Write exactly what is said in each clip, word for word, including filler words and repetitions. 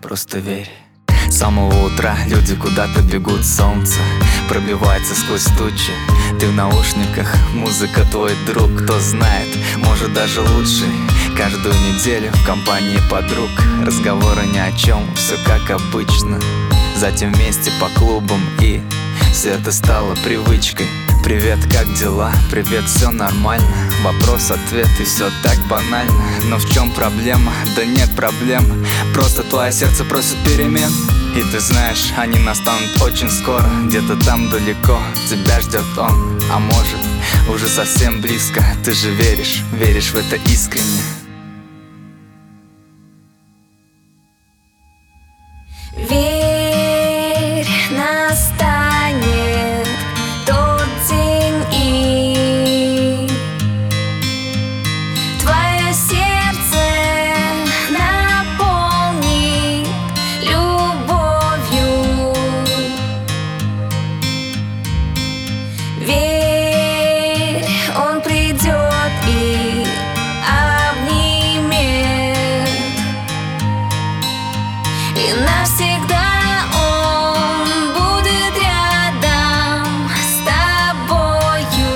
просто верь. С самого утра люди куда-то бегут, солнце пробивается сквозь тучи. Ты в наушниках, музыка твой друг. Кто знает, может даже лучше. Каждую неделю в компании подруг разговоры ни о чем, все как обычно. Затем вместе по клубам, и все это стало привычкой. Привет, как дела? Привет, все нормально. Вопрос-ответ, и все так банально. Но в чем проблема? Да нет проблем. Просто твое сердце просит перемен. И ты знаешь, они настанут очень скоро. Где-то там далеко тебя ждет он. А может, уже совсем близко. Ты же веришь, веришь в это искренне. Верь, настанет тот день, и твое сердце наполнит любовью. Верь, он придет и обнимет, и навсегда он будет рядом с тобою.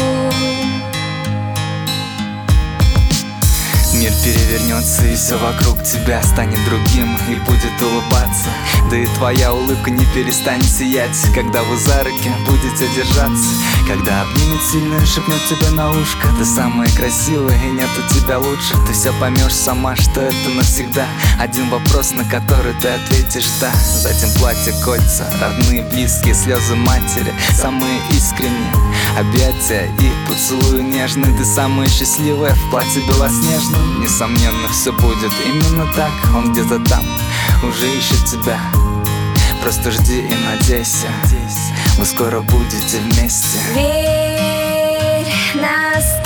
Мир перевернется, и все вокруг тебя станет другим и будет улыбаться. Да и твоя улыбка не перестанет сиять, когда вы за руки будете держаться. Когда обнимет сильно и шепнет тебе на ушко: ты самая красивая, и нет у тебя лучше. Ты все поймешь сама, что это навсегда. Один вопрос, на который ты ответишь да. Затем платье, кольца, родные, близкие, слезы матери, самые искренние объятия и поцелуи нежные. Ты самая счастливая в платье белоснежном. Несомненно, все будет именно так. Он где-то там уже ищет тебя. Просто жди и надейся, вы скоро будете вместе. Верь, нас